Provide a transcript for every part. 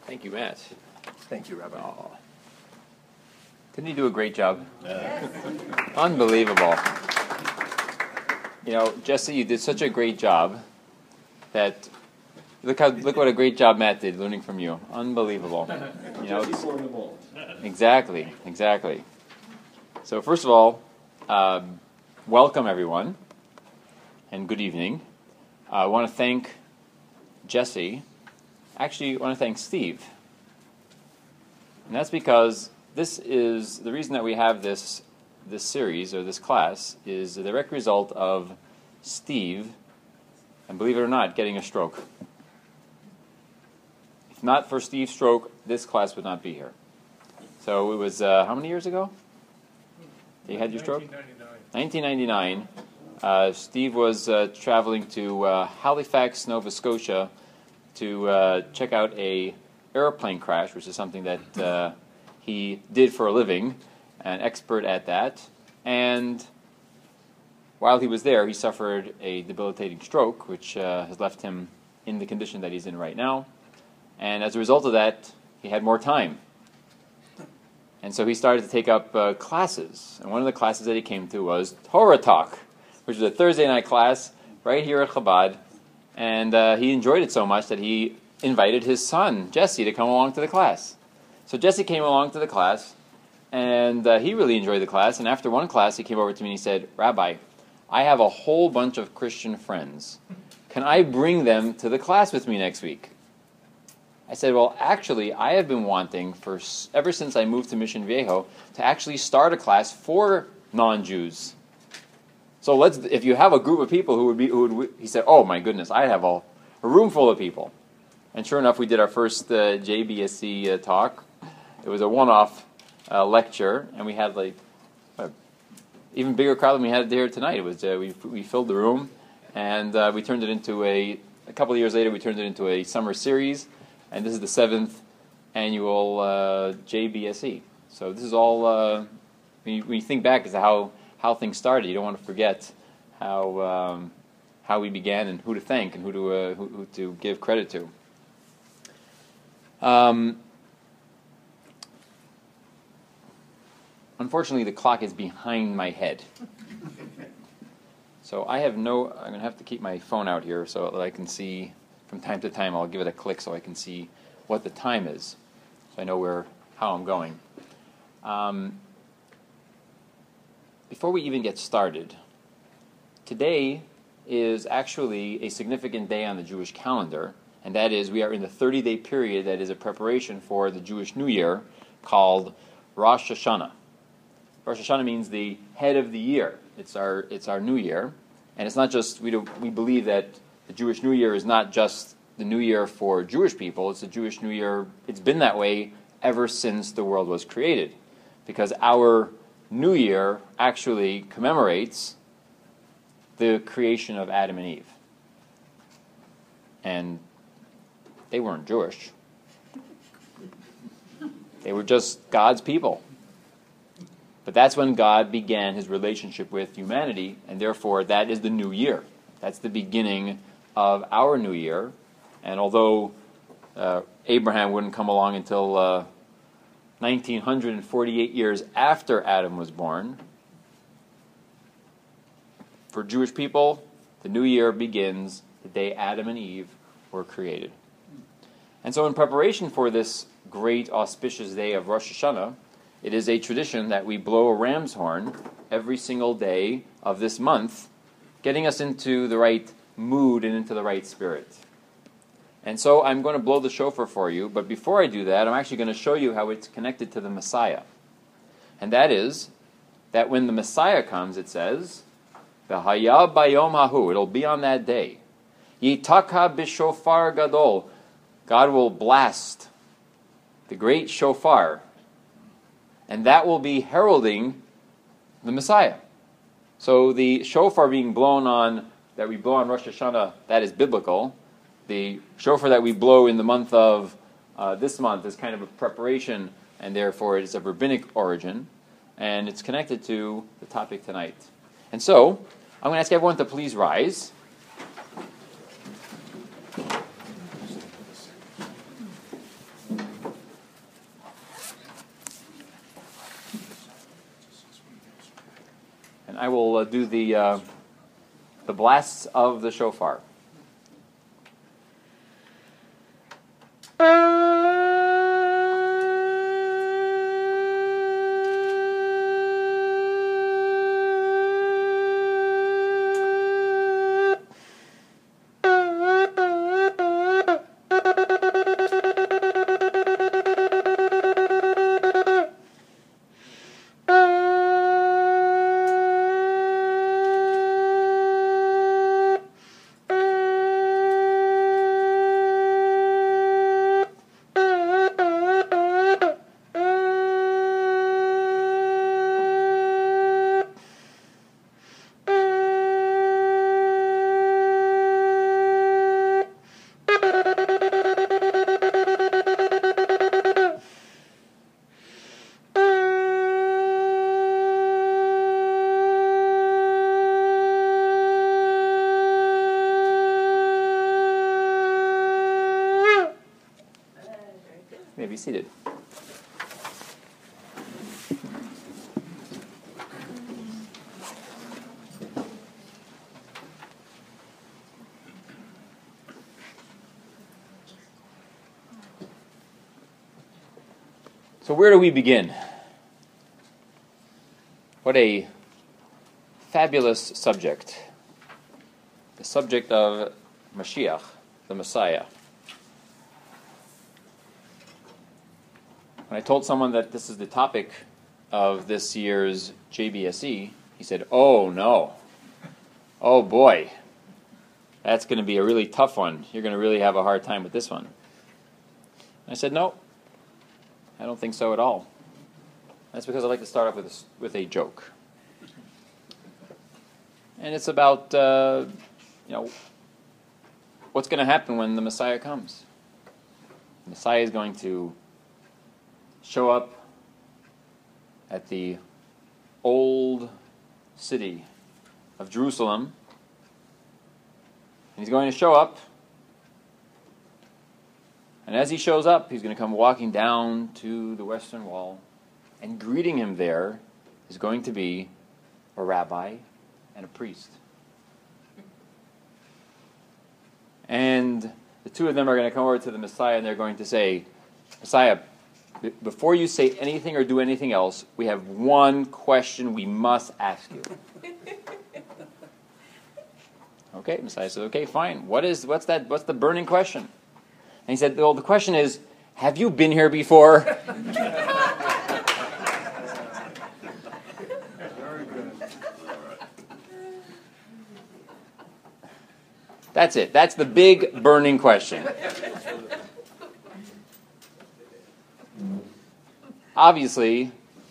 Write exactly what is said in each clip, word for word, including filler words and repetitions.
Thank you, Matt. Thank you, Rabbi. Oh. Didn't he do a great job? Yes. Unbelievable. You know, Jesse, you did such a great job that look how look what a great job Matt did learning from you. Unbelievable. You know, it's, exactly, exactly. So first of all, um, welcome everyone, and good evening. Uh, I want to thank Jesse. Actually, I want to thank Steve. And that's because this is the reason that we have this this series or this class is a direct result of Steve, and believe it or not, getting a stroke. If not for Steve's stroke, this class would not be here. So it was uh, how many years ago that you had your stroke? nineteen ninety-nine. Uh, Steve was uh, traveling to uh, Halifax, Nova Scotia, to uh, check out a airplane crash, which is something that uh, he did for a living, an expert at that. And while he was there, he suffered a debilitating stroke, which uh, has left him in the condition that he's in right now. And as a result of that, he had more time. And so he started to take up uh, classes. And one of the classes that he came to was Torah Talk, which was a Thursday night class right here at Chabad. And uh, he enjoyed it so much that he invited his son, Jesse, to come along to the class. So Jesse came along to the class, and uh, he really enjoyed the class. And after one class, he came over to me and he said, "Rabbi, I have a whole bunch of Christian friends. Can I bring them to the class with me next week?" I said, "Well, actually, I have been wanting, for ever since I moved to Mission Viejo, to actually start a class for non-Jews. So let's, if you have a group of people who would be," who would, he said, "Oh my goodness, I have a, a room full of people." And sure enough, we did our first uh, J B S C uh, talk. It was a one-off uh, lecture, and we had like an even bigger crowd than we had there tonight. It was uh, we we filled the room, and uh, we turned it into a. A couple of years later, we turned it into a summer series, and this is the seventh annual uh, J B S E. So this is all. Uh, when, you, when you think back as to how how things started, you don't want to forget how um, how we began and who to thank and who to uh, who, who to give credit to. Um, unfortunately, the clock is behind my head. So I have no, I'm going to have to keep my phone out here so that I can see, from time to time, I'll give it a click so I can see what the time is, so I know where, how I'm going. Um, before we even get started, today is actually a significant day on the Jewish calendar. And that is, we are in the thirty-day period that is a preparation for the Jewish New Year called Rosh Hashanah. Rosh Hashanah means the head of the year. It's our it's our New Year, and it's not just we do, we believe that the Jewish New Year is not just the New Year for Jewish people. It's the Jewish New Year. It's been that way ever since the world was created, because our New Year actually commemorates the creation of Adam and Eve. And they weren't Jewish. They were just God's people. But that's when God began his relationship with humanity, and therefore that is the new year. That's the beginning of our new year. And although uh, Abraham wouldn't come along until uh, one thousand nine hundred forty-eight years after Adam was born, for Jewish people, the new year begins the day Adam and Eve were created. And so in preparation for this great auspicious day of Rosh Hashanah, it is a tradition that we blow a ram's horn every single day of this month, getting us into the right mood and into the right spirit. And so I'm going to blow the shofar for you, but before I do that, I'm actually going to show you how it's connected to the Messiah. And that is, that when the Messiah comes, it says, V'haya bayom hahu, it'll be on that day. Yitaka b'shofar gadol, God will blast the great shofar, and that will be heralding the Messiah. So the shofar being blown on, that we blow on Rosh Hashanah, that is biblical. The shofar that we blow in the month of uh, this month is kind of a preparation, and therefore it is of rabbinic origin, and it's connected to the topic tonight. And so, I'm going to ask everyone to please rise. I will uh, do the uh, the blasts of the shofar. May be seated. So where do we begin? What a fabulous subject. The subject of Mashiach, the Messiah. When I told someone that this is the topic of this year's J B S E, he said, oh no, oh boy, that's going to be a really tough one. You're going to really have a hard time with this one. I said, no, I don't think so at all. That's because I like to start off with a, with a joke. And it's about, uh, you know, what's going to happen when the Messiah comes. The Messiah is going to show up at the old city of Jerusalem. And he's going to show up. And as he shows up, he's going to come walking down to the Western Wall. And greeting him there is going to be a rabbi and a priest. And the two of them are going to come over to the Messiah and they're going to say, Messiah, before you say anything or do anything else, we have one question we must ask you. Okay, Messiah said, okay, fine. What is what's that what's the burning question? And he said, well, the question is, have you been here before? That's it. That's the big burning question. Obviously,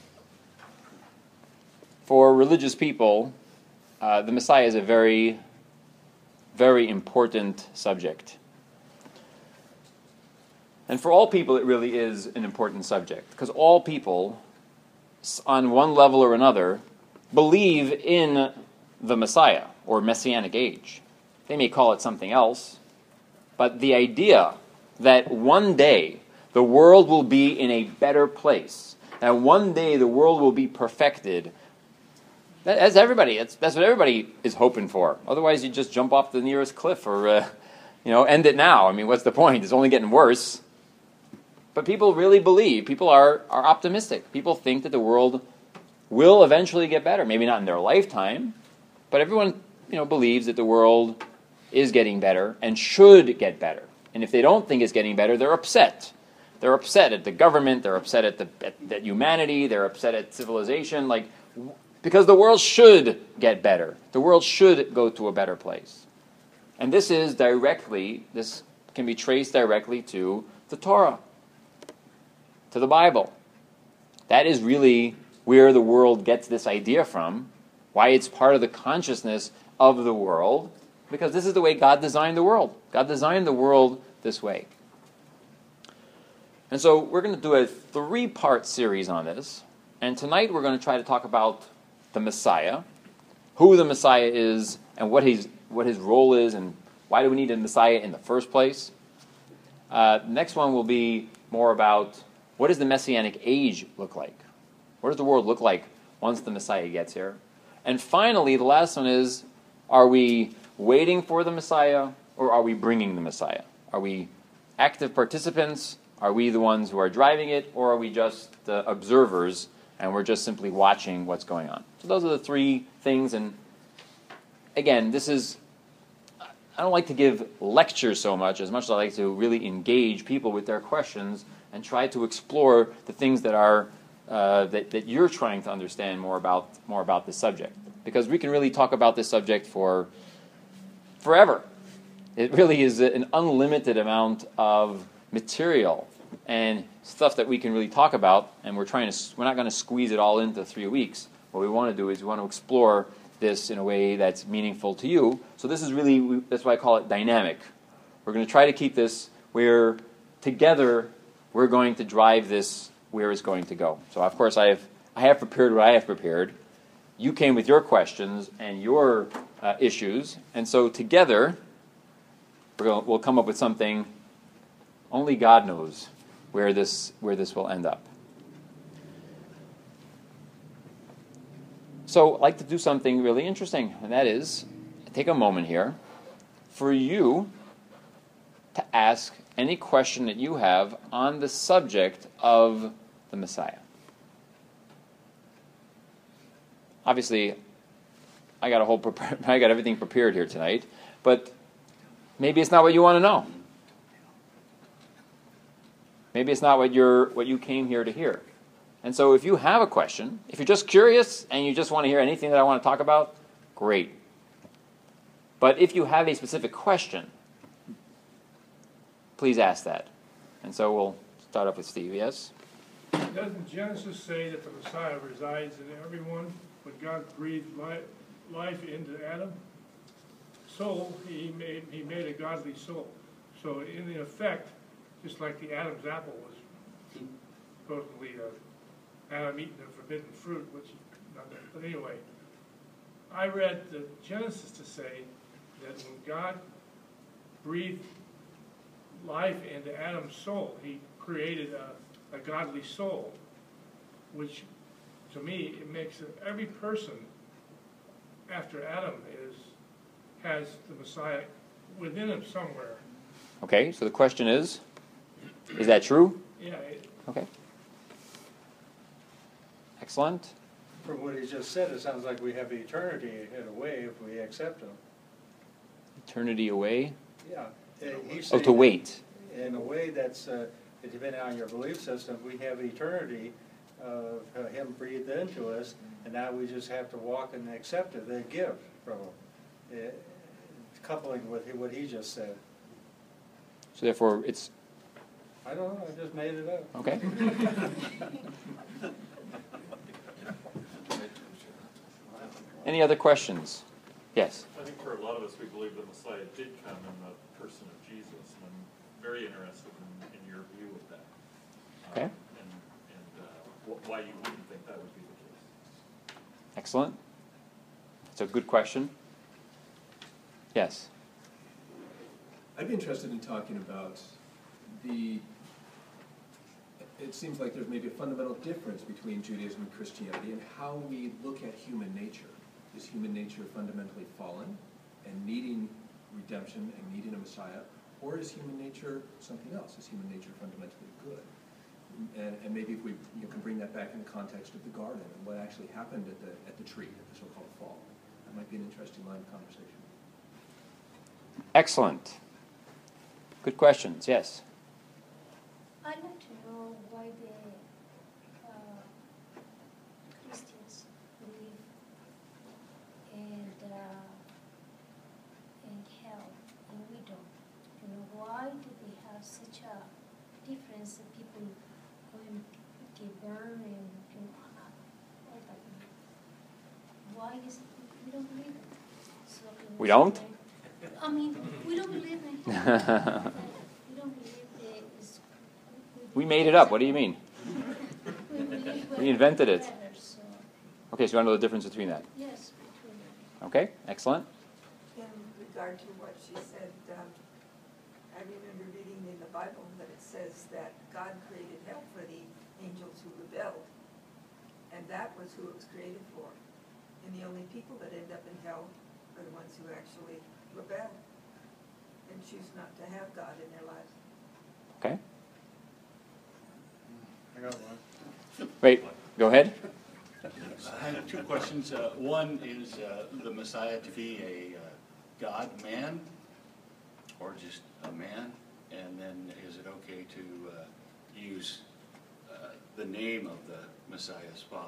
for religious people, uh, the Messiah is a very, very important subject. And for all people, it really is an important subject, because all people, on one level or another, believe in the Messiah, or Messianic age. They may call it something else, but the idea that one day the world will be in a better place, that one day the world will be perfected, that, that's everybody. That's, that's what everybody is hoping for. Otherwise, you just jump off the nearest cliff or, uh, you know, end it now. I mean, what's the point? It's only getting worse. But people really believe, people are, are optimistic. People think that the world will eventually get better. Maybe not in their lifetime, but everyone, you know, believes that the world is getting better and should get better. And if they don't think it's getting better, they're upset. They're upset at the government, they're upset at, the, at, at humanity, they're upset at civilization, like, because the world should get better. The world should go to a better place. And this is directly, this can be traced directly to the Torah, to the Bible. That is really where the world gets this idea from, why it's part of the consciousness of the world, because this is the way God designed the world. God designed the world this way. And so we're going to do a three-part series on this, and tonight we're going to try to talk about the Messiah, who the Messiah is, and what his, what his role is, and why do we need a Messiah in the first place. Uh, the next one will be more about what does the Messianic age look like? What does the world look like once the Messiah gets here? And finally, the last one is, are we waiting for the Messiah, or are we bringing the Messiah? Are we active participants? Are we the ones who are driving it, or are we just uh, observers, and we're just simply watching what's going on? So those are the three things, and again, this is, I don't like to give lectures so much, as much as I like to really engage people with their questions and try to explore the things that are uh, that, that you're trying to understand more about more about this subject. Because we can really talk about this subject for forever. It really is an unlimited amount of material and stuff that we can really talk about, and we're trying to we're not going to squeeze it all into three weeks. What we want to do is we want to explore this in a way that's meaningful to you. So this is really, that's why I call it dynamic. We're going to try to keep this where together we're going to drive this where it's going to go. So of course I have I have prepared what I have prepared. You came with your questions and your uh, issues, and so together we're going, we'll come up with something. Only God knows where this where this will end up. So I'd like to do something really interesting, and that is take a moment here for you to ask any question that you have on the subject of the Messiah. Obviously, I got a whole prepar- I got everything prepared here tonight, but maybe it's not what you want to know. Maybe it's not what you're what you came here to hear. And so if you have a question, if you're just curious and you just want to hear anything that I want to talk about, great. But if you have a specific question, please ask that. And so we'll start off with Steve, yes? Doesn't Genesis say that the Messiah resides in everyone? When God breathed li- life into Adam, soul, he made, he made a godly soul. So in effect, just like the Adam's apple was supposedly uh, Adam eating the forbidden fruit, which, not that, but anyway, I read the Genesis to say that when God breathed life into Adam's soul, he created a, a godly soul, which to me it makes it, every person after Adam is has the Messiah within him somewhere. Okay, so the question is, is that true? Yeah. It, okay. Excellent. From what he just said, it sounds like we have eternity in a way if we accept him. Eternity away? Yeah. He's oh, to wait. In a way that's, uh, depending on your belief system, we have eternity of uh, him breathed into us, and now we just have to walk and accept it, the gift from him, uh, coupling with what he just said. So therefore, it's... I don't know, I just made it up. Okay. Any other questions? Yes? I think for a lot of us, we believe the Messiah did come in the person of Jesus, and I'm very interested in, in your view of that. Okay. Um, and and uh, wh- why you wouldn't think that would be the case. Excellent. It's a good question. Yes? I'd be interested in talking about the, it seems like there's maybe a fundamental difference between Judaism and Christianity and how we look at human nature. Is human nature fundamentally fallen and needing redemption and needing a Messiah, or is human nature something else? Is human nature fundamentally good? And, and maybe if we you know, can bring that back in the context of the garden and what actually happened at the at the tree, at the so-called fall. That might be an interesting line of conversation. Excellent. Good questions. Yes? I'd like to know why the uh, Christians believe in, uh, in hell and we don't. You know, why do they have such a difference that people going get burned and, and all that? Why is it we don't believe it? So, We don't? I mean, we don't believe in hell. We don't believe it is. We made it up. What do you mean? We, believe We invented it. better, so, Okay, so you want to know the difference between that? yes, between them. Okay, excellent. In regard to what she said, um, I remember reading in the Bible that it says that God created hell for the angels who rebelled, and that was who it was created for. And the only people that end up in hell are the ones who actually rebel and choose not to have God in their lives. Okay. I got one. Wait, go ahead. I have two questions. Uh, One is uh, the Messiah to be a uh, God-man or just a man? And then is it okay to uh, use uh, the name of the Messiah's father?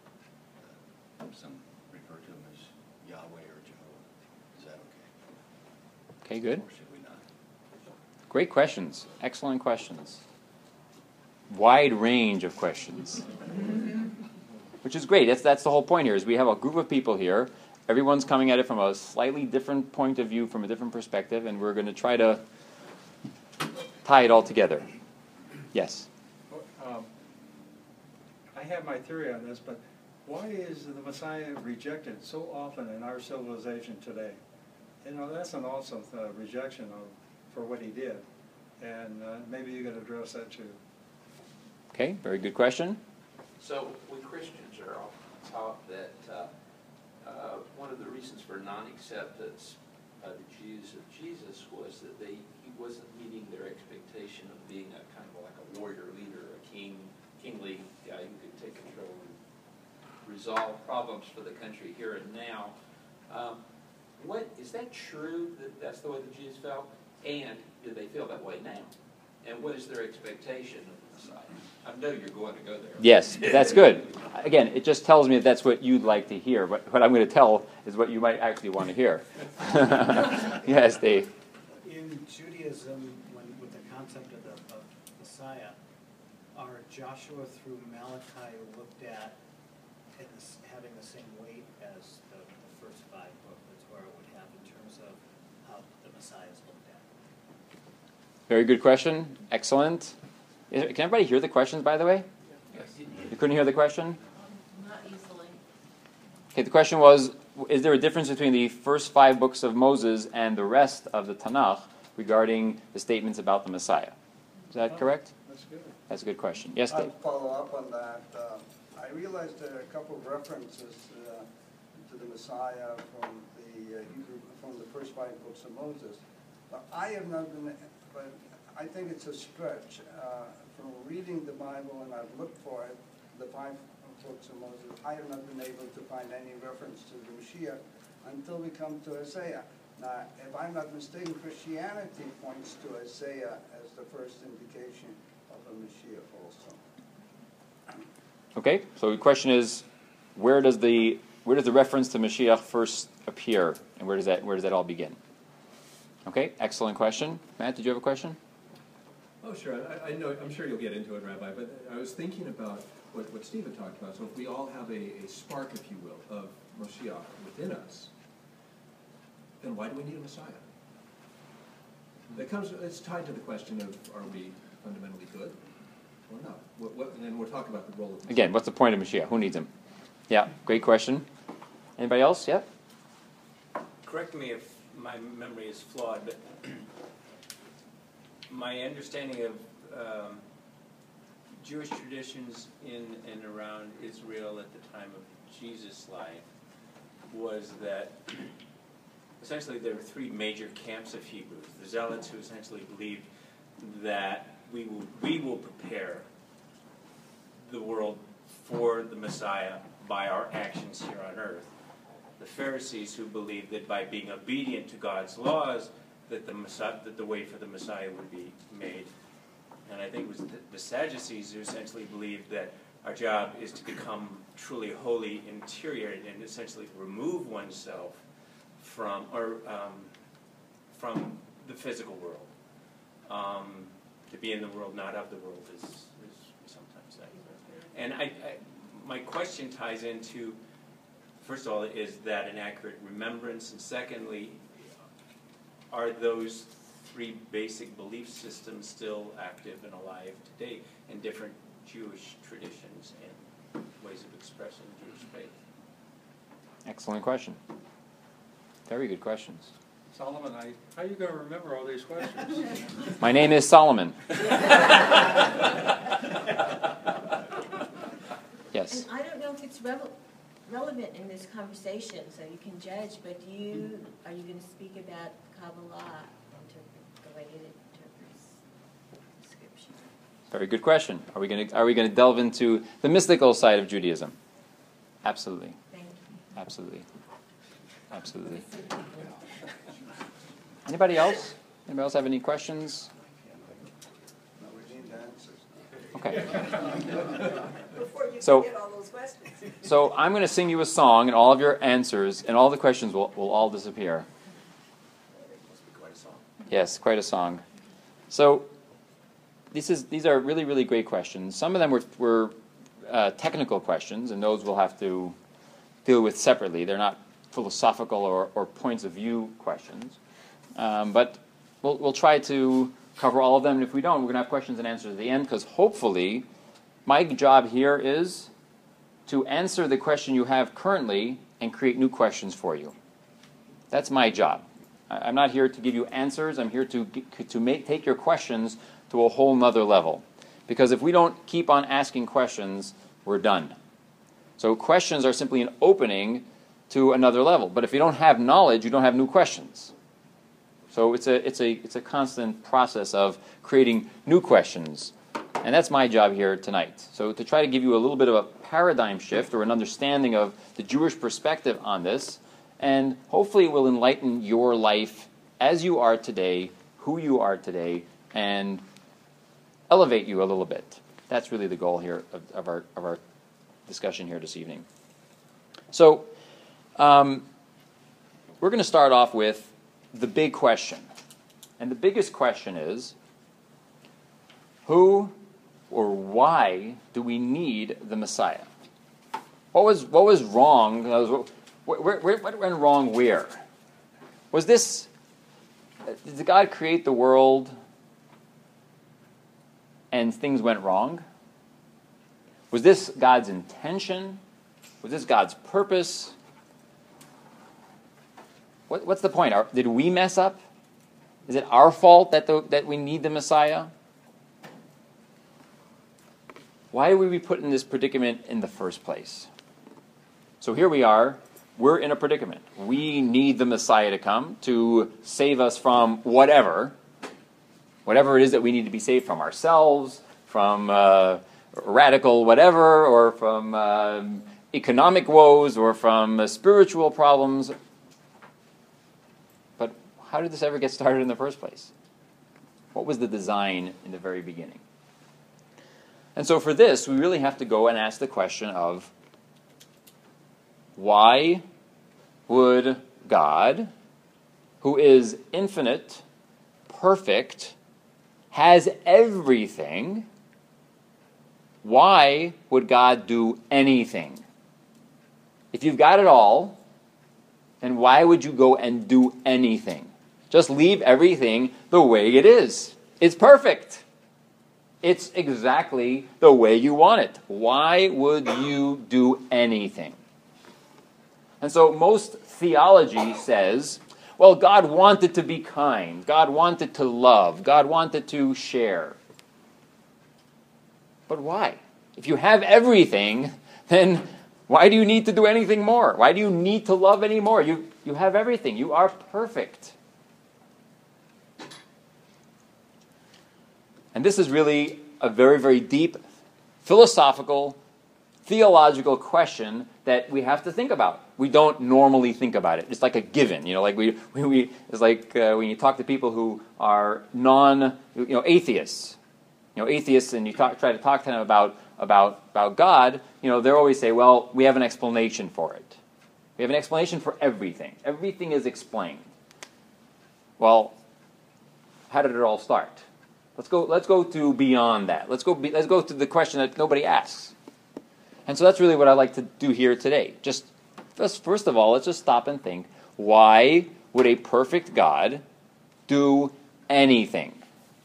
Uh, Some refer to him as Yahweh or Jehovah. Is that okay? Okay, good. Or should we not? Great questions. Excellent questions. Wide range of questions. Which is great. That's, that's the whole point here, is we have a group of people here. Everyone's coming at it from a slightly different point of view, from a different perspective, and we're going to try to tie it all together. Yes? Um, I have my theory on this, but why is the Messiah rejected so often in our civilization today? You know, that's an awesome uh, rejection of, for what he did. And uh, maybe you could address that too. Okay, very good question. So we Christians are often taught that uh, uh, one of the reasons for non-acceptance by the Jews of Jesus was that they he wasn't meeting their expectation of being a kind of like a warrior leader, a king, kingly guy who could take control and resolve problems for the country here and now. Um, what is that true that that's the way the Jews felt? And do they feel that way now? And what is their expectation of the Messiah? I know you're going to go there. Yes, that's good. Again, it just tells me that that's what you'd like to hear. But what I'm going to tell is what you might actually want to hear. Yes, Dave. In Judaism, when, with the concept of the of Messiah, are Joshua through Malachi looked at as having the same weight as the, the first five books? That's where it would have in terms of how the Messiah is looked at. Very good question. Excellent. Is- Can everybody hear the questions, by the way? Yes. You couldn't hear the question? Not easily. Okay, the question was, is there a difference between the first five books of Moses and the rest of the Tanakh regarding the statements about the Messiah? Is that correct? That's good. That's a good question. Yes, Dave? I'll follow up on that. Uh, I realized there are a couple of references uh, to the Messiah from the uh, Hebrew, from the first five books of Moses. But I have not been, but I think it's a stretch. Uh, from reading the Bible, and I've looked for it, the five books of Moses, I have not been able to find any reference to the Mashiach until we come to Isaiah. Now, if I'm not mistaken, Christianity points to Isaiah as the first indication of a Mashiach also. Okay, so the question is, where does the where does the reference to Mashiach first appear, and where does that where does that all begin? Okay, excellent question. Matt, did you have a question? Oh, sure. I, I know. I'm sure you'll get into it, Rabbi. But I was thinking about what, what Stephen talked about. So if we all have a, a spark, if you will, of Moshiach within us, then why do we need a Messiah? That comes. It's tied to the question of, are we fundamentally good or not? What, what, and then we're talking about the role of Messiah. Again, what's the point of Mashiach? Who needs him? Yeah, great question. Anybody else? Yeah? Correct me if my memory is flawed, but my understanding of um, Jewish traditions in and around Israel at the time of Jesus' life was that essentially there were three major camps of Hebrews. The Zealots, who essentially believed that we will, we will prepare the world for the Messiah by our actions here on earth. The Pharisees, who believed that by being obedient to God's laws, that the Messiah, that the way for the Messiah would be made. And I think it was the, the Sadducees who essentially believed that our job is to become truly holy interior and essentially remove oneself from or um, from the physical world. Um, to be in the world, not of the world, is, is sometimes that. And I, I, my question ties into, first of all, is that an accurate remembrance? And secondly, are those three basic belief systems still active and alive today in different Jewish traditions and ways of expressing Jewish faith? Excellent question. Very good questions. Solomon, I, how are you going to remember all these questions? My name is Solomon. Yes. And I don't know if it's revel- relevant in this conversation, so you can judge, but do you, are you going to speak about Kabbalah, interpret, the way it interprets Scripture? Very good question. Are we going to are we going to delve into the mystical side of Judaism? Absolutely. Thank you. Absolutely. Absolutely. Anybody else? Anybody else have any questions? No, we need answers. Okay. Before you So- get all those questions. So I'm going to sing you a song, and all of your answers and all the questions will, will all disappear. Yes, quite a song. So this is these are really, really great questions. Some of them were, were uh, technical questions, and those we'll have to deal with separately. They're not philosophical or, or points of view questions. Um, but we'll, we'll try to cover all of them, and if we don't, we're going to have questions and answers at the end, because hopefully my job here is to answer the question you have currently and create new questions for you. That's my job. I- I'm not here to give you answers. I'm here to, get, to make, take your questions to a whole nother level. Because if we don't keep on asking questions, we're done. So questions are simply an opening to another level. But if you don't have knowledge, you don't have new questions. So it's a, it's a, it's a constant process of creating new questions. And that's my job here tonight. So to try to give you a little bit of a paradigm shift or an understanding of the Jewish perspective on this, and hopefully it will enlighten your life as you are today, who you are today, and elevate you a little bit. That's really the goal here of, of our of our discussion here this evening. So um, we're going to start off with the big question. And the biggest question is, who or why do we need the Messiah? What was what was wrong? What, what, what went wrong where? Was this, did God create the world and things went wrong? Was this God's intention? Was this God's purpose? What, what's the point? Are, did we mess up? Is it our fault that the, that we need the Messiah? Why were we put in this predicament in the first place? So here we are. We're in a predicament. We need the Messiah to come to save us from whatever. Whatever it is that we need to be saved from, ourselves, from uh, radical whatever, or from uh, economic woes, or from uh, spiritual problems. But how did this ever get started in the first place? What was the design in the very beginning? And so for this, we really have to go and ask the question of, why would God, who is infinite, perfect, has everything, why would God do anything? If you've got it all, then why would you go and do anything? Just leave everything the way it is. It's perfect. It's exactly the way you want it. Why would you do anything? And so most theology says, well, God wanted to be kind. God wanted to love. God wanted to share. But why? If you have everything, then why do you need to do anything more? Why do you need to love anymore? You, you have everything. You are perfect. And this is really a very, very deep philosophical, theological question that we have to think about. We don't normally think about it. It's like a given, you know. Like we, we, we it's like uh, when you talk to people who are non, you know, atheists. You know, atheists, and you talk, try to talk to them about about about God. You know, they always say, "Well, we have an explanation for it. We have an explanation for everything. Everything is explained." Well, how did it all start? Let's go. Let's go to beyond that. Let's go. Be, let's go to the question that nobody asks. And so that's really what I'd like to do here today. Just first, first of all, let's just stop and think: why would a perfect God do anything?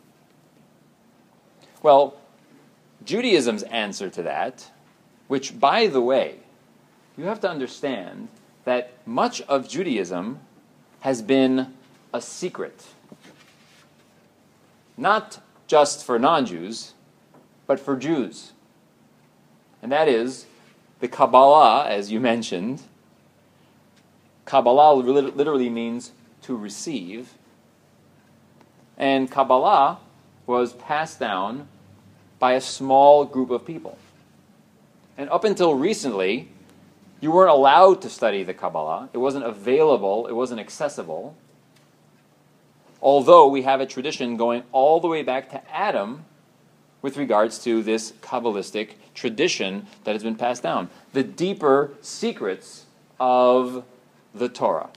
Well, Judaism's answer to that, which, by the way, you have to understand that much of Judaism has been a secret. Not just for non-Jews, but for Jews. And that is the Kabbalah, as you mentioned, Kabbalah literally means to receive. And Kabbalah was passed down by a small group of people. And up until recently, you weren't allowed to study the Kabbalah. It wasn't available. It wasn't accessible. Although we have a tradition going all the way back to Adam with regards to this Kabbalistic tradition that has been passed down. The deeper secrets of the Torah.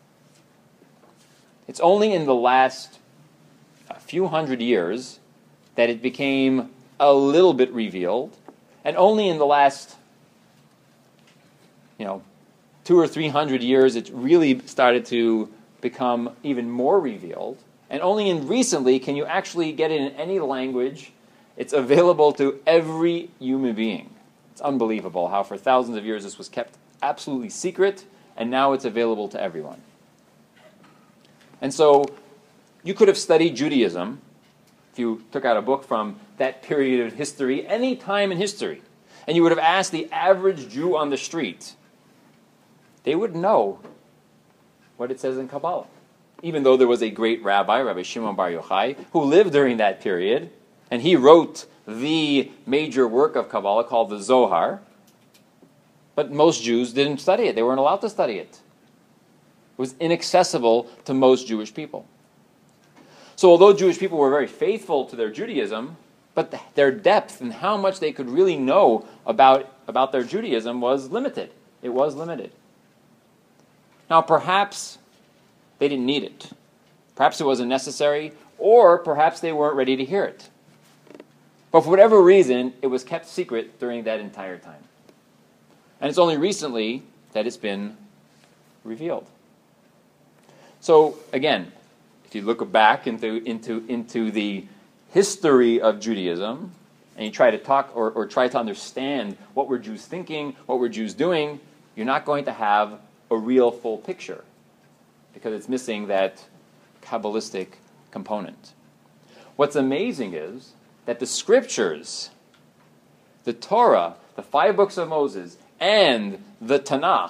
It's only in the last a few hundred years that it became a little bit revealed, and only in the last, you know, two or three hundred years it really started to become even more revealed, and only in recently can you actually get it in any language. It's available to every human being. It's unbelievable how for thousands of years this was kept absolutely secret, and now it's available to everyone. And so you could have studied Judaism if you took out a book from that period of history, any time in history, and you would have asked the average Jew on the street, they would know what it says in Kabbalah. Even though there was a great rabbi, Rabbi Shimon Bar Yochai, who lived during that period, and he wrote the major work of Kabbalah called the Zohar, but most Jews didn't study it. They weren't allowed to study it. It was inaccessible to most Jewish people. So although Jewish people were very faithful to their Judaism, but their depth and how much they could really know about, about their Judaism was limited. It was limited. Now perhaps they didn't need it. Perhaps it wasn't necessary, or perhaps they weren't ready to hear it. But for whatever reason, it was kept secret during that entire time. And it's only recently that it's been revealed. So again, if you look back into, into, into the history of Judaism, and you try to talk or, or try to understand what were Jews thinking, what were Jews doing, you're not going to have a real full picture because it's missing that Kabbalistic component. What's amazing is that the scriptures, the Torah, the five books of Moses, and the Tanakh,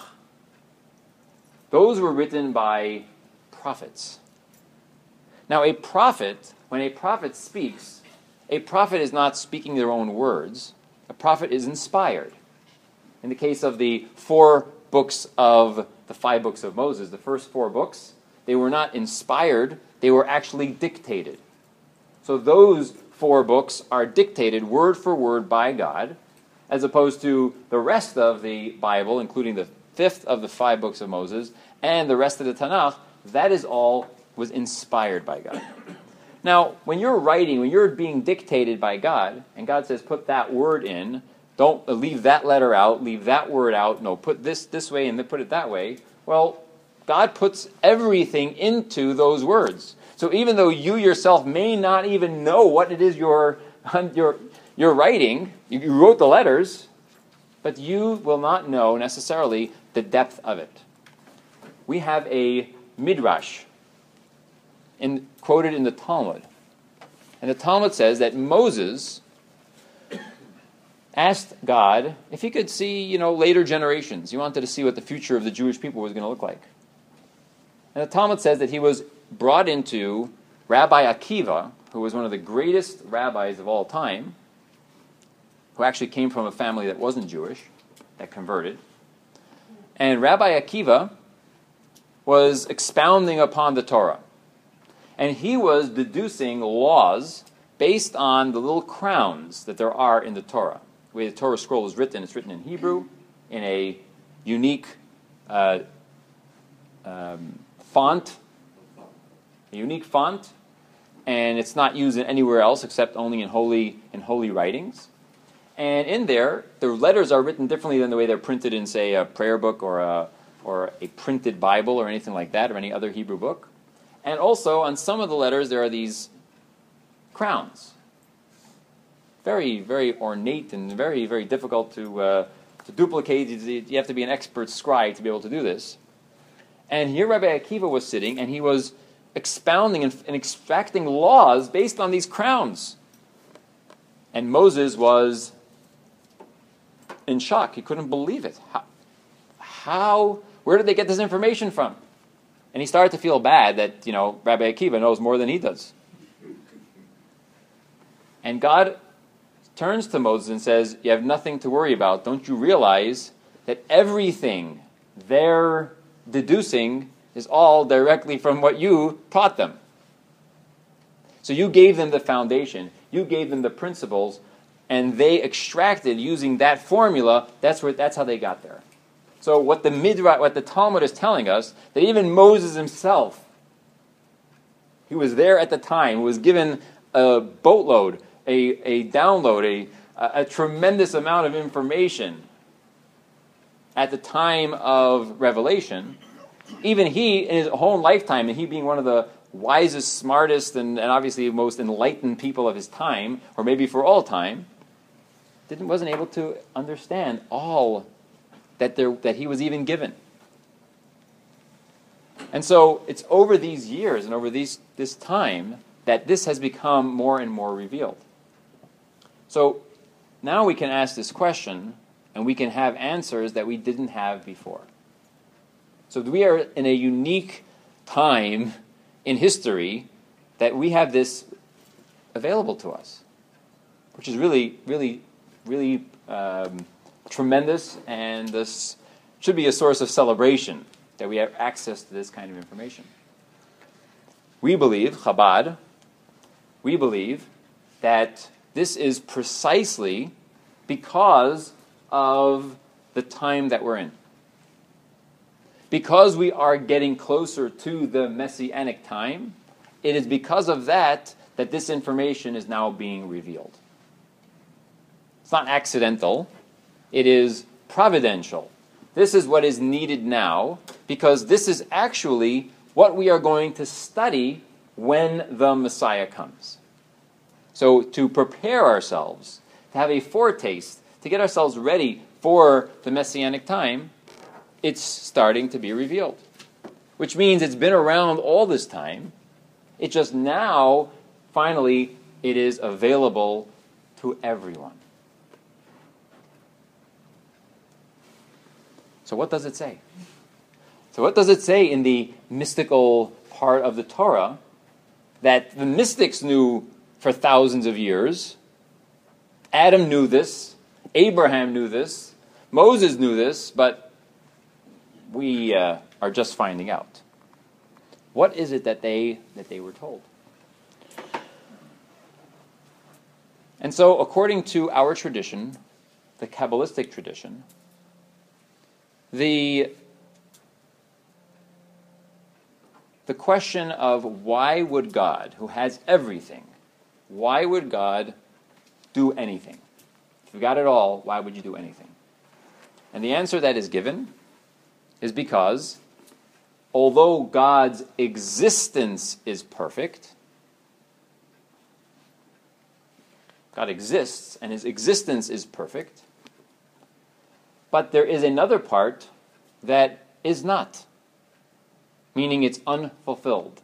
those were written by prophets. Now, a prophet, when a prophet speaks, a prophet is not speaking their own words. A prophet is inspired. In the case of the four books of the five books of Moses, the first four books, they were not inspired, they were actually dictated. So those four books are dictated word for word by God, as opposed to the rest of the Bible, including the fifth of the five books of Moses, and the rest of the Tanakh, that is all was inspired by God. Now, when you're writing, when you're being dictated by God, and God says, put that word in, don't leave that letter out, leave that word out, no, put this this way and then put it that way, well, God puts everything into those words. So even though you yourself may not even know what it is you're, you're, you're writing, you, you wrote the letters, but you will not know necessarily the depth of it. We have a midrash in, quoted in the Talmud. And the Talmud says that Moses asked God if he could see, you know, later generations. He wanted to see what the future of the Jewish people was going to look like. And the Talmud says that he was brought into Rabbi Akiva, who was one of the greatest rabbis of all time, who actually came from a family that wasn't Jewish, that converted. And Rabbi Akiva was expounding upon the Torah. And he was deducing laws based on the little crowns that there are in the Torah. The way the Torah scroll is written, it's written in Hebrew, in a unique uh, um, font, a unique font, and it's not used anywhere else except only in holy in holy writings. And in there, the letters are written differently than the way they're printed in, say, a prayer book or a or a printed Bible or anything like that, or any other Hebrew book. And also, on some of the letters, there are these crowns. Very, very ornate and very, very difficult to uh, to duplicate. You have to be an expert scribe to be able to do this. And here Rabbi Akiva was sitting, and he was expounding and, and extracting laws based on these crowns. And Moses was in shock. He couldn't believe it. How, how, where did they get this information from? And he started to feel bad that, you know, Rabbi Akiva knows more than he does. And God turns to Moses and says, you have nothing to worry about. Don't you realize that everything they're deducing is all directly from what you taught them? So you gave them the foundation. You gave them the principles, and they extracted using that formula. That's where. That's how they got there. So what the Midrash, what the Talmud is telling us, that even Moses himself, he was there at the time, was given a boatload, a, a download, a, a tremendous amount of information at the time of revelation. Even he, in his whole lifetime, and he being one of the wisest, smartest, and, and obviously most enlightened people of his time, or maybe for all time, didn't wasn't able to understand all that there that he was even given. And so it's over these years and over these this time that this has become more and more revealed. So now we can ask this question, and we can have answers that we didn't have before. So we are in a unique time in history that we have this available to us, which is really, really, really um, tremendous, and this should be a source of celebration that we have access to this kind of information. We believe, Chabad, we believe that this is precisely because of the time that we're in. Because we are getting closer to the Messianic time, it is because of that that this information is now being revealed. It's not accidental. It is providential. This is what is needed now, because this is actually what we are going to study when the Messiah comes. So to prepare ourselves, to have a foretaste, to get ourselves ready for the Messianic time, it's starting to be revealed. Which means it's been around all this time. It just now, finally, it is available to everyone. So what does it say? So what does it say in the mystical part of the Torah that the mystics knew for thousands of years? Adam knew this. Abraham knew this. Moses knew this, but we uh, are just finding out. What is it that they that they were told? And so, according to our tradition, the Kabbalistic tradition, the the question of why would God, who has everything, why would God do anything? If you got it all, why would you do anything? And the answer that is given is because, although God's existence is perfect, God exists and his existence is perfect, but there is another part that is not, meaning it's unfulfilled.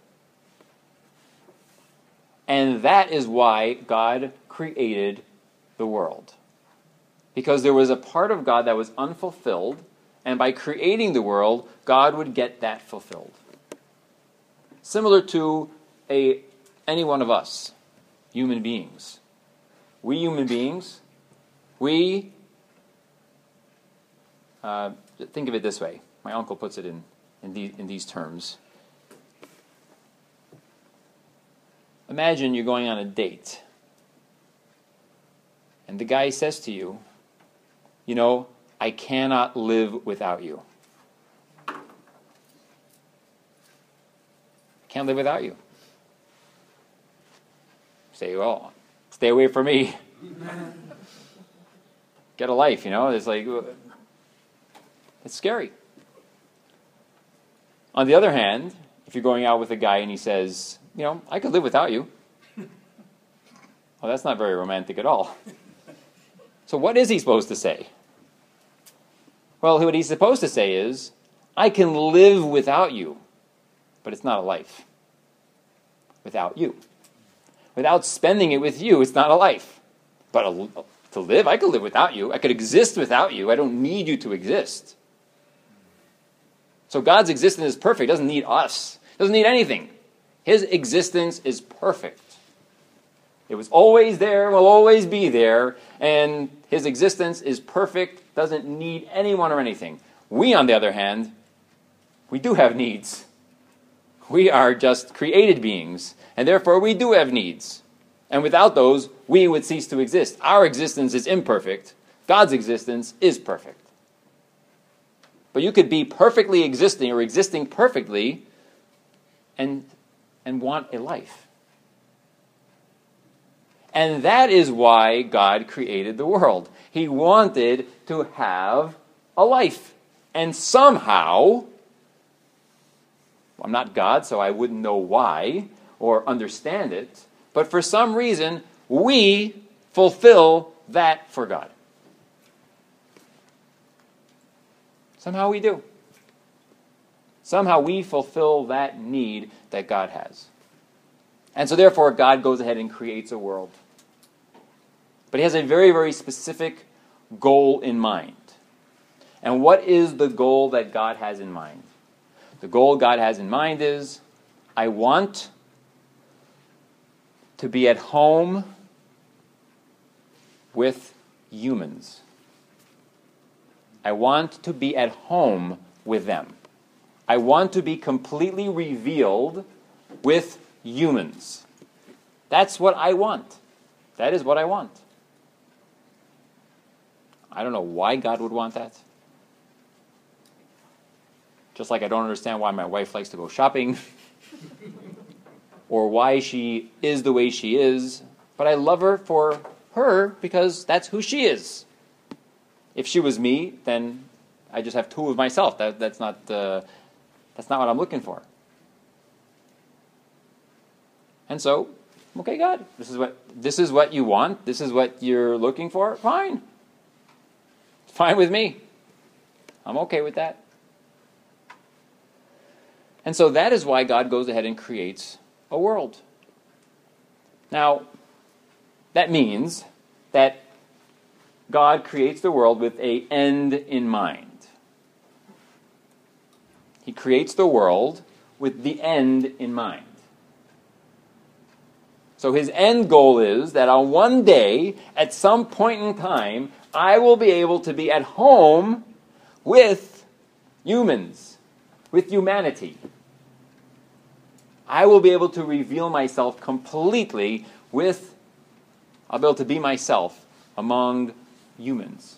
And that is why God created the world. Because there was a part of God that was unfulfilled, and by creating the world, God would get that fulfilled. Similar to a any one of us, human beings. We human beings, we, uh, think of it this way. My uncle puts it in, in, the, in these terms. Imagine you're going on a date, and the guy says to you, you know, I cannot live without you. Can't live without you. Say, well, stay away from me. Get a life, you know. It's like, it's scary. On the other hand, if you're going out with a guy and he says, you know, I could live without you. Well, that's not very romantic at all. So what is he supposed to say? Well, what he's supposed to say is, I can live without you, but it's not a life. Without you. Without spending it with you, it's not a life. But a, to live, I could live without you. I could exist without you. I don't need you to exist. So God's existence is perfect. He doesn't need us. He doesn't need anything. His existence is perfect. It was always there, will always be there, and his existence is perfect, doesn't need anyone or anything. We, on the other hand, we do have needs. We are just created beings, and therefore we do have needs. And without those, we would cease to exist. Our existence is imperfect. God's existence is perfect. But you could be perfectly existing or existing perfectly and, and want a life. And that is why God created the world. He wanted to have a life. And somehow, I'm not God, so I wouldn't know why or understand it, but for some reason, we fulfill that for God. Somehow we do. Somehow we fulfill that need that God has. And so therefore, God goes ahead and creates a world. But he has a very, very specific goal in mind. And what is the goal that God has in mind? The goal God has in mind is, I want to be at home with humans. I want to be at home with them. I want to be completely revealed with humans. That's what I want. That is what I want. I don't know why God would want that. Just like I don't understand why my wife likes to go shopping or why she is the way she is, but I love her for her because that's who she is. If she was me, then I just have two of myself. That, that's not uh, that's not what I'm looking for. And so, okay, God, this is what this is what you want. This is what you're looking for. Fine, fine with me. I'm okay with that. And so that is why God goes ahead and creates a world. Now, that means that God creates the world with an end in mind. He creates the world with the end in mind. So his end goal is that on one day, at some point in time, I will be able to be at home with humans, with humanity. I will be able to reveal myself completely with, I'll be able to be myself among humans.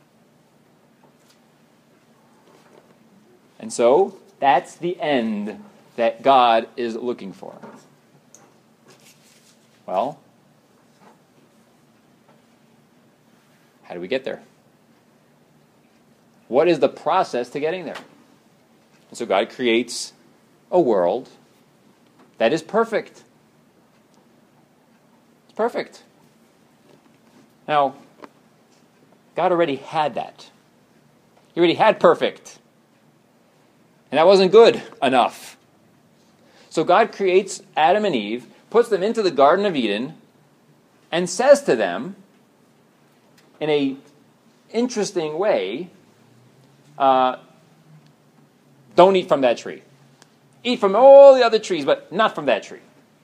And so, that's the end that God is looking for. Well, how do we get there? What is the process to getting there? And so God creates a world that is perfect. It's perfect. Now, God already had that. He already had perfect. And that wasn't good enough. So God creates Adam and Eve, puts them into the Garden of Eden, and says to them, in a interesting way, uh, don't eat from that tree. Eat from all the other trees, but not from that tree.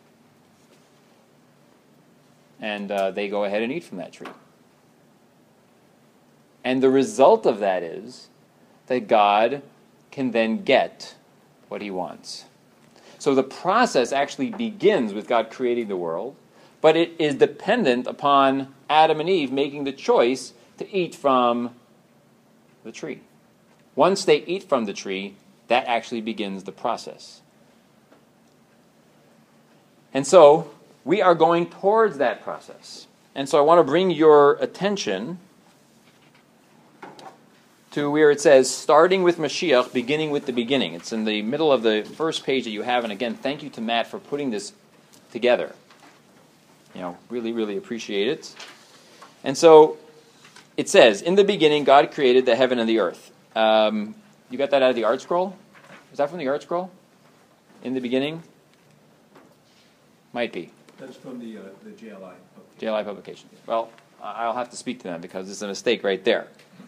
And uh, they go ahead and eat from that tree. And the result of that is that God can then get what he wants. So the process actually begins with God creating the world, but it is dependent upon Adam and Eve making the choice to eat from the tree. Once they eat from the tree, that actually begins the process. And so, we are going towards that process. And so I want to bring your attention to where it says, starting with Mashiach, beginning with the beginning. It's in the middle of the first page that you have. And again, thank you to Matt for putting this together. You know, really, really appreciate it. And so, it says, in the beginning, God created the heaven and the earth. Um, you got that out of the Art Scroll? Is that from the Art Scroll? In the beginning? Might be. That's from the uh, the J L I. J L I publication. Well, I'll have to speak to them because it's a mistake right there.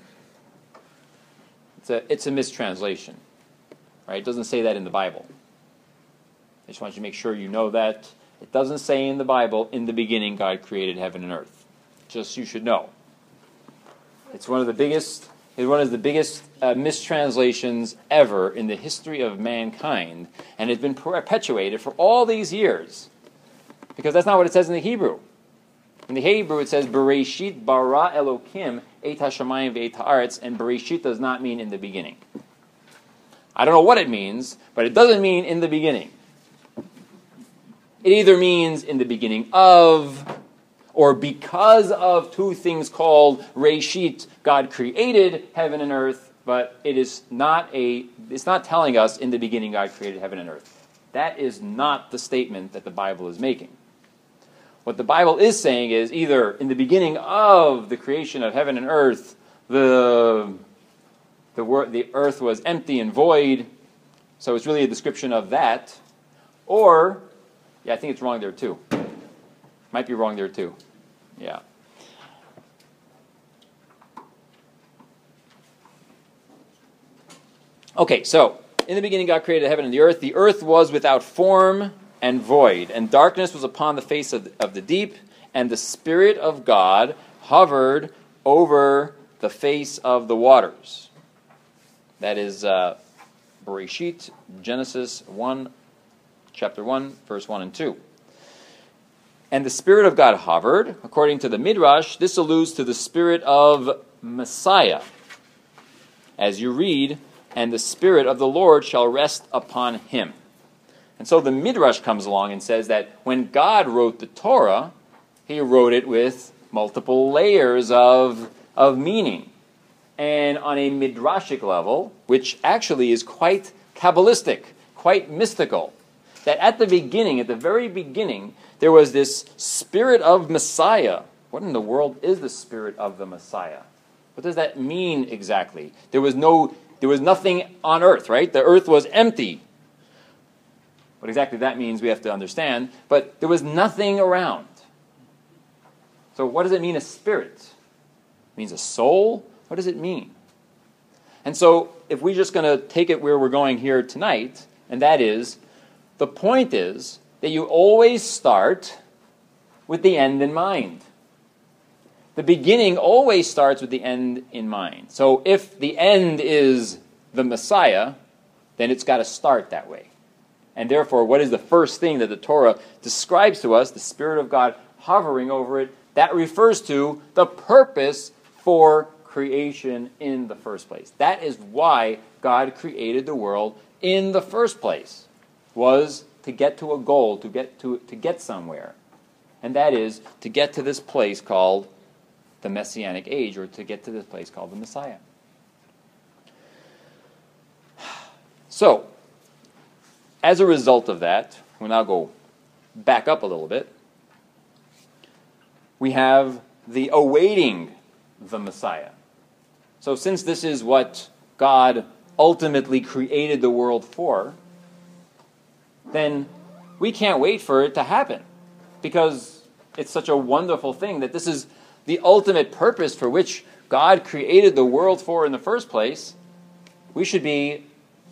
It's a, it's a mistranslation. Right? It doesn't say that in the Bible. I just want you to make sure you know that. It doesn't say in the Bible, in the beginning God created heaven and earth. Just you should know. It's one of the biggest, it's one of the biggest uh, mistranslations ever in the history of mankind, and it's been perpetuated for all these years. Because that's not what it says in the Hebrew. In the Hebrew it says, Bereshit bara Elokim et hashamayim ve'et haaretz, and Bereshit does not mean in the beginning. I don't know what it means, but it doesn't mean in the beginning. It either means in the beginning of, or because of two things called Reshit, God created heaven and earth, but it is not a, it's not telling us in the beginning God created heaven and earth. That is not the statement that the Bible is making. What the Bible is saying is either in the beginning of the creation of heaven and earth, the The, wor- the earth was empty and void, so it's really a description of that. Or, yeah, I think it's wrong there too. Might be wrong there too. Yeah. Okay, so, in the beginning God created heaven and the earth. The earth was without form and void, and darkness was upon the face of the, of the deep, and the Spirit of God hovered over the face of the waters. That is uh, Bereshit, Genesis one, chapter one, verse one and two. And the Spirit of God hovered. According to the Midrash, this alludes to the Spirit of Messiah. As you read, and the Spirit of the Lord shall rest upon him. And so the Midrash comes along and says that when God wrote the Torah, he wrote it with multiple layers of, of meaning. And on a midrashic level, which actually is quite Kabbalistic, quite mystical, that at the beginning, at the very beginning, there was this Spirit of Messiah. What in the world is the Spirit of the Messiah? What does that mean exactly? There was no, there was nothing on earth, right? The earth was empty. What exactly that means, we have to understand. But there was nothing around. So what does it mean, a spirit? It means a soul? What does it mean? And so, if we're just going to take it where we're going here tonight, and that is, the point is that you always start with the end in mind. The beginning always starts with the end in mind. So, if the end is the Messiah, then it's got to start that way. And therefore, what is the first thing that the Torah describes to us? The Spirit of God hovering over it. That refers to the purpose for creation in the first place. That is why God created the world in the first place, was to get to a goal, to get to to get somewhere. And that is to get to this place called the Messianic age, or to get to this place called the Messiah. So, as a result of that, we'll now go back up a little bit. We have the awaiting the Messiah. So since this is what God ultimately created the world for, then we can't wait for it to happen, because it's such a wonderful thing that this is the ultimate purpose for which God created the world for in the first place. We should be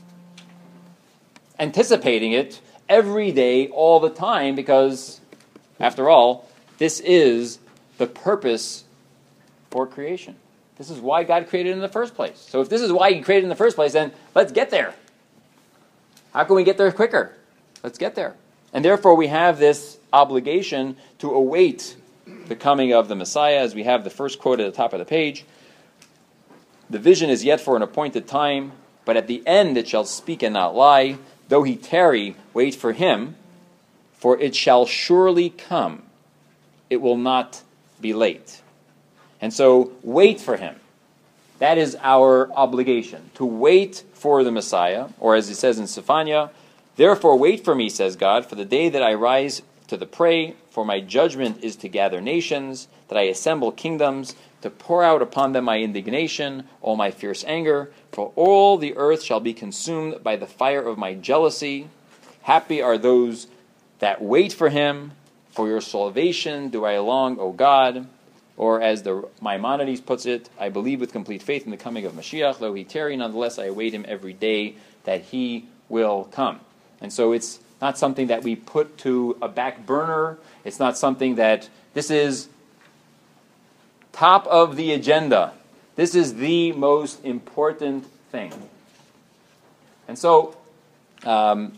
anticipating it every day, all the time, because, after all, this is the purpose for creation. This is why God created it in the first place. So if this is why he created it in the first place, then let's get there. How can we get there quicker? Let's get there. And therefore we have this obligation to await the coming of the Messiah, as we have the first quote at the top of the page. The vision is yet for an appointed time, but at the end it shall speak and not lie. Though he tarry, wait for him, for it shall surely come. It will not be late. And so, wait for him. That is our obligation, to wait for the Messiah, or as it says in Zephaniah, therefore wait for me, says God, for the day that I rise to the prey, for my judgment is to gather nations, that I assemble kingdoms, to pour out upon them my indignation, all my fierce anger, for all the earth shall be consumed by the fire of my jealousy. Happy are those that wait for him, for your salvation do I long, O God. Or as the Maimonides puts it, I believe with complete faith in the coming of Mashiach, though he tarry, nonetheless I await him every day that he will come. And so it's not something that we put to a back burner. It's not something that, this is top of the agenda. This is the most important thing. And so, um,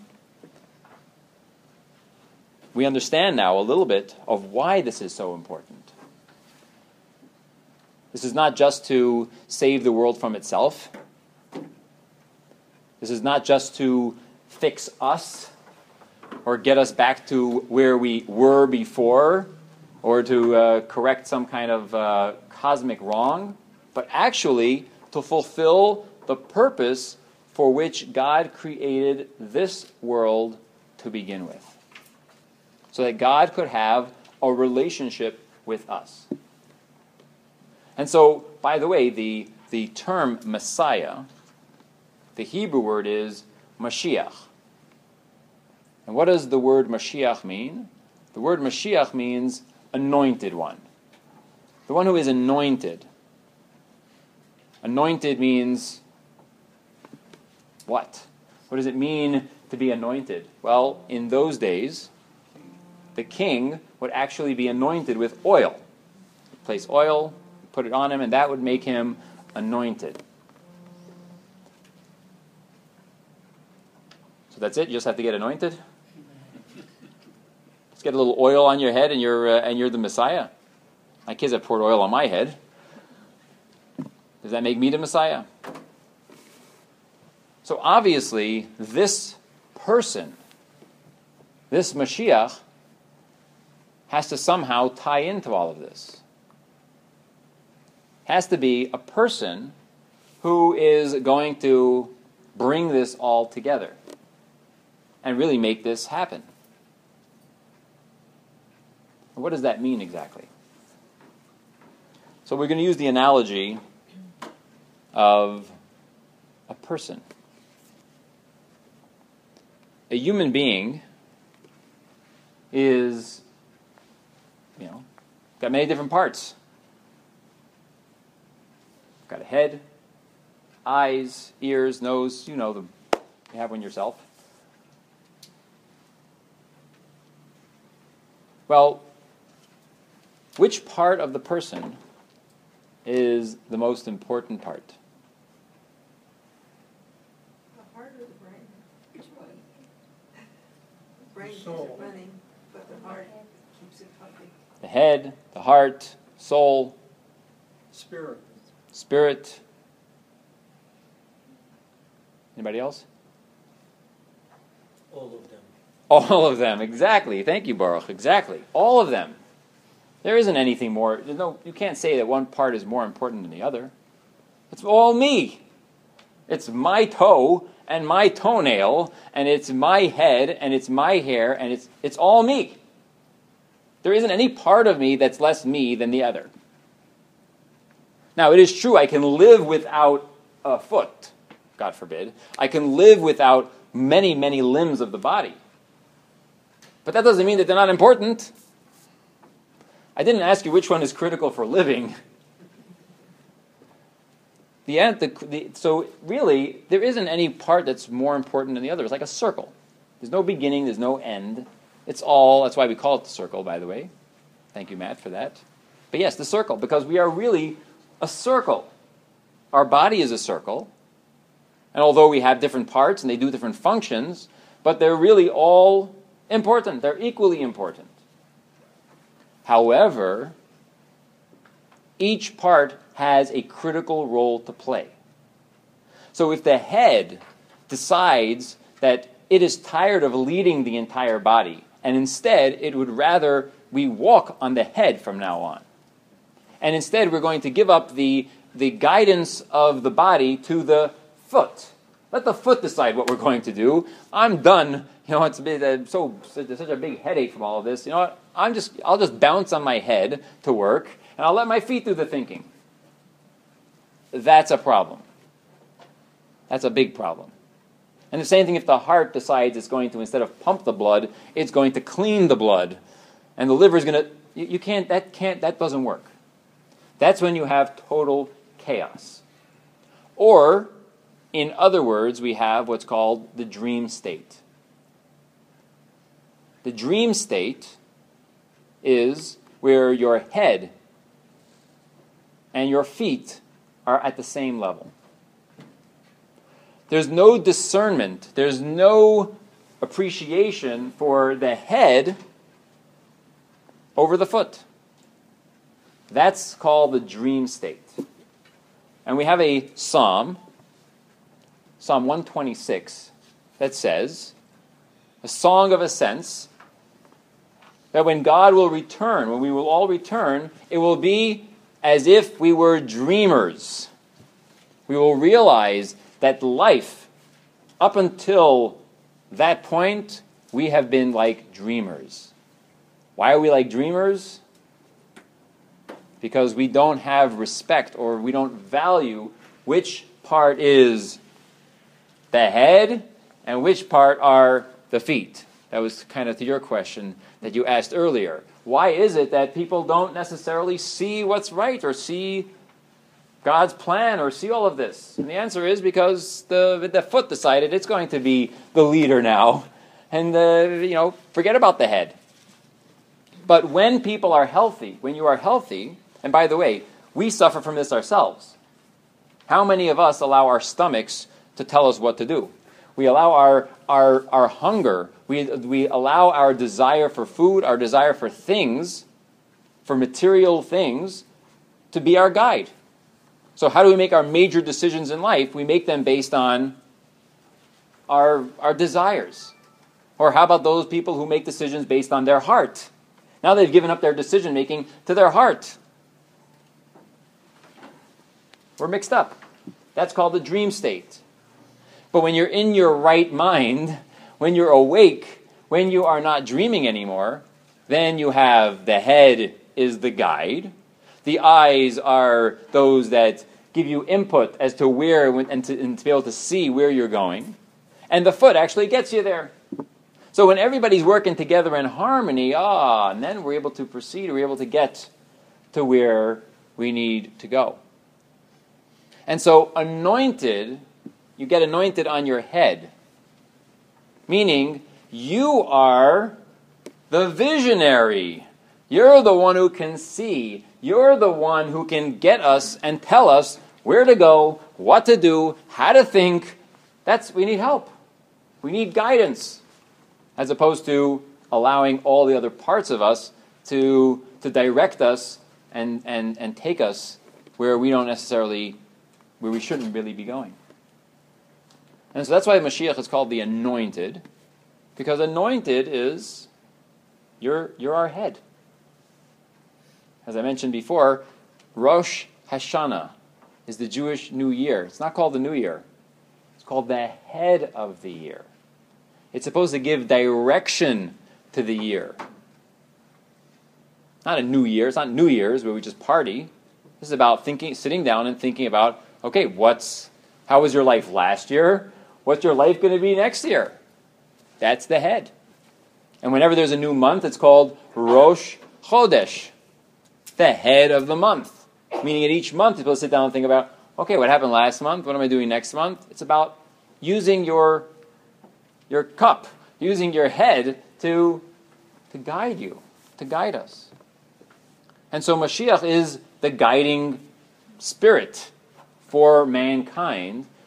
we understand now a little bit of why this is so important. This is not just to save the world from itself. This is not just to fix us or get us back to where we were before or to uh, correct some kind of uh, cosmic wrong, but actually to fulfill the purpose for which God created this world to begin with. So that God could have a relationship with us. And so, by the way, the, the term Messiah, the Hebrew word is Mashiach. And what does the word Mashiach mean? The word Mashiach means anointed one. The one who is anointed. Anointed means what? What does it mean to be anointed? Well, in those days, the king would actually be anointed with oil. Place oil, put it on him, and that would make him anointed. So that's it? You just have to get anointed? Just get a little oil on your head and you're, uh, and you're the Messiah? My kids have poured oil on my head. Does that make me the Messiah? So obviously, this person, this Mashiach, has to somehow tie into all of this. Has to be a person who is going to bring this all together and really make this happen. What does that mean exactly? So we're going to use the analogy of a person. A human being is, you know, got many different parts. Got a head, eyes, ears, nose, you know them. You have one yourself. Well, which part of the person is the most important part? The heart or the brain? Which one? The brain keeps Soul. it running, but the heart keeps it pumping. The head, the heart, soul, Spirit. spirit. Anybody else? All of them. All of them, exactly. Thank you, Baruch. Exactly. All of them. There isn't anything more. There's no, you can't say that one part is more important than the other. It's all me. It's my toe and my toenail, and it's my head, and it's my hair, and it's it's all me. There isn't any part of me that's less me than the other. Now, it is true I can live without a foot, God forbid. I can live without many, many limbs of the body. But that doesn't mean that they're not important. I didn't ask you which one is critical for living. The, the, the, so really, there isn't any part that's more important than the other. It's like a circle. There's no beginning, there's no end. It's all, that's why we call it the circle, by the way. Thank you, Matt, for that. But yes, the circle, because we are really a circle. Our body is a circle. And although we have different parts and they do different functions, but they're really all important. They're equally important. However, each part has a critical role to play. So if the head decides that it is tired of leading the entire body, and instead it would rather we walk on the head from now on, and instead we're going to give up the, the guidance of the body to the foot. Let the foot decide what we're going to do. I'm done. You know, it's a bit, uh, so such a big headache from all of this. You know what? I'm just, I'll just bounce on my head to work, and I'll let my feet do the thinking. That's a problem. That's a big problem. And the same thing if the heart decides it's going to, instead of pump the blood, it's going to clean the blood. And the liver is going to, you, you can't, that can't, that doesn't work. That's when you have total chaos. Or, in other words, we have what's called the dream state. The dream state is where your head and your feet are at the same level. There's no discernment, there's no appreciation for the head over the foot. That's called the dream state. And we have a psalm, Psalm one twenty-six, that says, a song of ascents, that when God will return, when we will all return, it will be as if we were dreamers. We will realize that life, up until that point, we have been like dreamers. Why are we like dreamers? Because we don't have respect, or we don't value which part is the head and which part are the feet. That was kind of to your question that you asked earlier. Why is it that people don't necessarily see what's right or see God's plan or see all of this? And the answer is because the the foot decided it's going to be the leader now, and uh, you know, forget about the head. But when people are healthy, when you are healthy, and by the way, we suffer from this ourselves. How many of us allow our stomachs to tell us what to do? We allow our our our hunger, we we allow our desire for food, our desire for things, for material things, to be our guide. So how do we make our major decisions in life? We make them based on our our desires. Or how about those people who make decisions based on their heart? Now they've given up their decision making to their heart. We're mixed up. That's called the dream state. But when you're in your right mind, when you're awake, when you are not dreaming anymore, then you have the head is the guide. The eyes are those that give you input as to where and to, and to be able to see where you're going. And the foot actually gets you there. So when everybody's working together in harmony, ah, and then we're able to proceed, we're able to get to where we need to go. And so anointed, you get anointed on your head. Meaning, you are the visionary. You're the one who can see. You're the one who can get us and tell us where to go, what to do, how to think. That's, we need help. We need guidance. As opposed to allowing all the other parts of us to, to direct us and, and, and take us where we don't necessarily, where we shouldn't really be going. And so that's why Mashiach is called the anointed, because anointed is, you're, you're our head. As I mentioned before, Rosh Hashanah is the Jewish New Year. It's not called the New Year. It's called the head of the year. It's supposed to give direction to the year. Not a New Year. It's not New Year's where we just party. This is about thinking, sitting down and thinking about, okay, what's, how was your life last year? What's your life going to be next year? That's the head. And whenever there's a new month, it's called Rosh Chodesh, the head of the month. Meaning at each month, you're supposed to sit down and think about, okay, what happened last month? What am I doing next month? It's about using your, your cup, using your head to, to guide you, to guide us. And so Mashiach is the guiding spirit for mankind